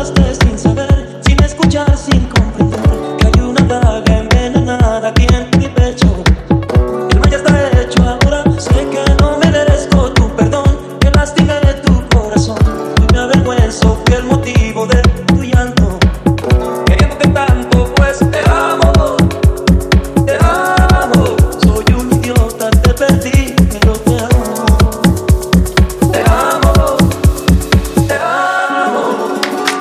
marchaste sin saber, sin escuchar, sin comprender que hay una daga envenenada aquí en mi pecho. El mal ya está hecho ahora, sé que no merezco tu perdón, que lastimé tu corazón. Hoy me avergüenzo, fui el motivo de tu llanto. Queriéndote tanto, pues te amo, te amo. Soy un idiota, te perdí, pero te amo. Te amo, te amo.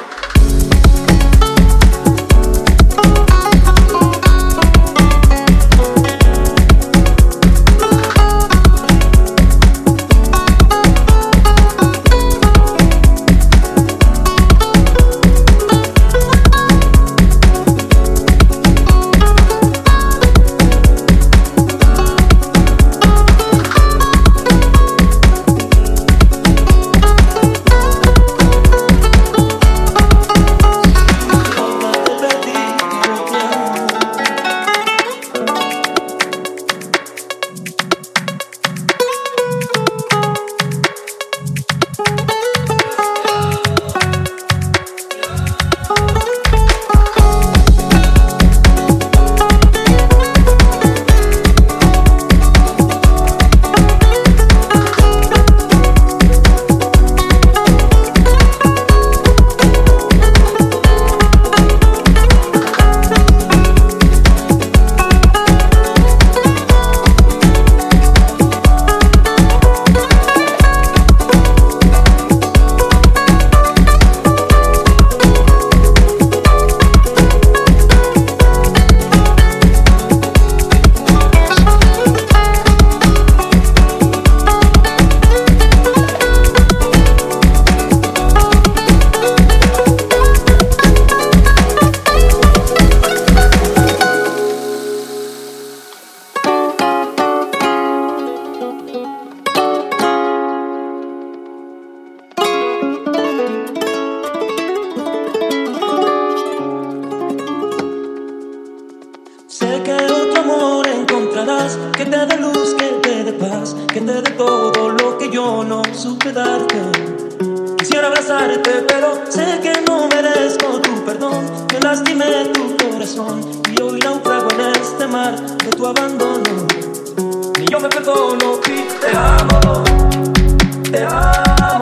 Sé que otro amor encontrarás, que te dé luz, que te dé paz, que te dé todo lo que yo no supe darte. Quisiera abrazarte, pero sé que no merezco tu perdón, que lastimé tu corazón y hoy naufrago en este mar de tu abandono. Ni yo me perdono y te amo, te amo.